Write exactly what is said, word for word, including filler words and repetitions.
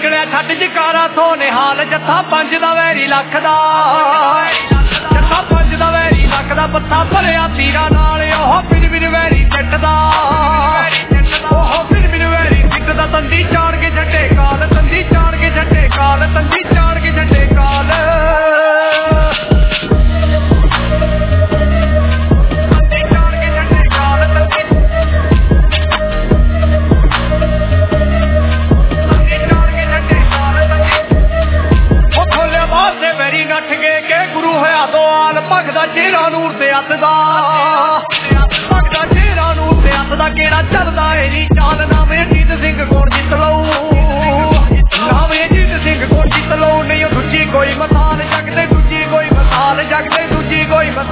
निकलिया छट जकारा सो निहाल जत्था पंज दा वैरी लख दा जत्था पंज दा वैरी लख दा पत्ता भरिया तीरा नाल ओह बिन बिन वैरी जट दा ओह बिन बिन वैरी जट दा तंदी चाड़ के छड्डे काल तंदी चाड़ के छड्डे काल तंदी चाड़ के छड्डे काल भगदा चेहरा नूर ते हथ दा भगदा चेहरा नूर ते हथ दा केड़ा चलदा ए नी चाल नावे जीत सिंह कोल जित लऊ नावे जीत सिंह कोल जित लऊ नहीं दूजी कोई मसाल जगदे दूजी कोई मसाल जगदे दूजी कोई